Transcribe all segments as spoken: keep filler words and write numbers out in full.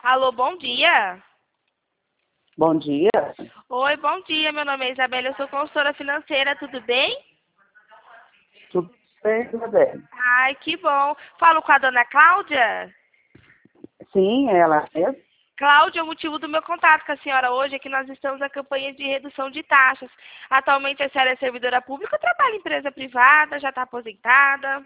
Alô, bom dia. Bom dia. Oi, bom dia. Meu nome é Isabela, eu sou consultora financeira, tudo bem? Tudo bem, tudo bem? Ai, que bom. Falo com a dona Cláudia? Sim, ela é. Cláudia, o motivo do meu contato com a senhora hoje é que nós estamos na campanha de redução de taxas. Atualmente a senhora é servidora pública ou trabalha em empresa privada, já está aposentada?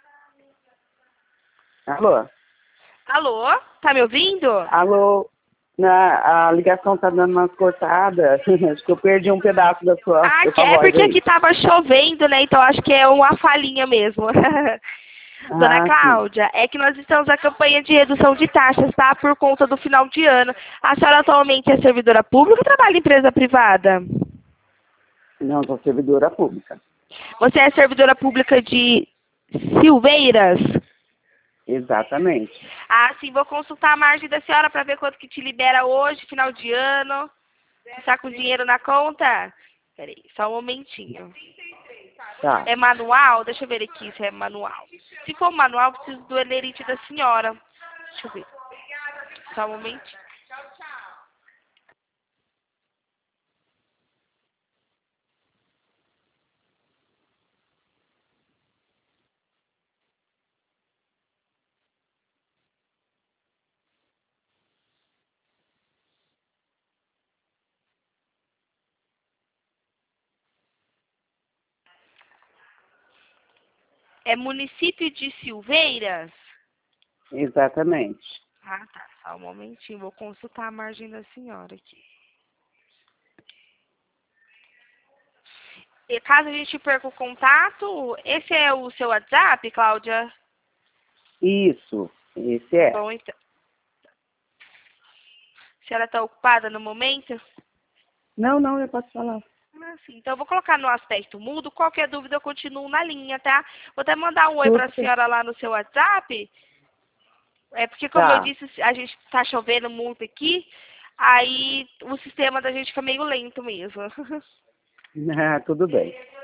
Alô? Alô, tá me ouvindo? Alô? Na, a ligação tá dando umas cortadas. Acho que eu perdi um pedaço da sua, Ah, da que sua é voz porque aí. aqui tava chovendo, né? Então acho que é uma falhinha mesmo. Dona Ah, sim. Cláudia, é que nós estamos na campanha de redução de taxas, tá? Por conta do final de ano. A senhora atualmente é servidora pública ou trabalha em empresa privada? Não, sou servidora pública. Você é servidora pública de Silveiras? Exatamente. Ah, sim, vou consultar a margem da senhora para ver quanto que te libera hoje, final de ano. Está com dinheiro na conta? Peraí, só um momentinho. Tá. É manual? Deixa eu ver aqui se é manual. Se for manual, preciso do elerite da senhora. Deixa eu ver. Só um momentinho. É município de Silveiras? Exatamente. Ah, tá. Só um momentinho. Vou consultar a margem da senhora aqui. E caso a gente perca o contato, esse é o seu WhatsApp, Cláudia? Isso. Esse Tá é. bom, então. A senhora está ocupada no momento? Não, não, eu posso falar. Ah, sim. Então, eu vou colocar no aspecto mudo. Qualquer dúvida, eu continuo na linha, tá? Vou até mandar um oi para Tudo a bem. senhora lá no seu WhatsApp. É porque, como eu Tá. disse, a gente está chovendo muito aqui. Aí, o sistema da gente fica meio lento mesmo. Ah, tudo bem.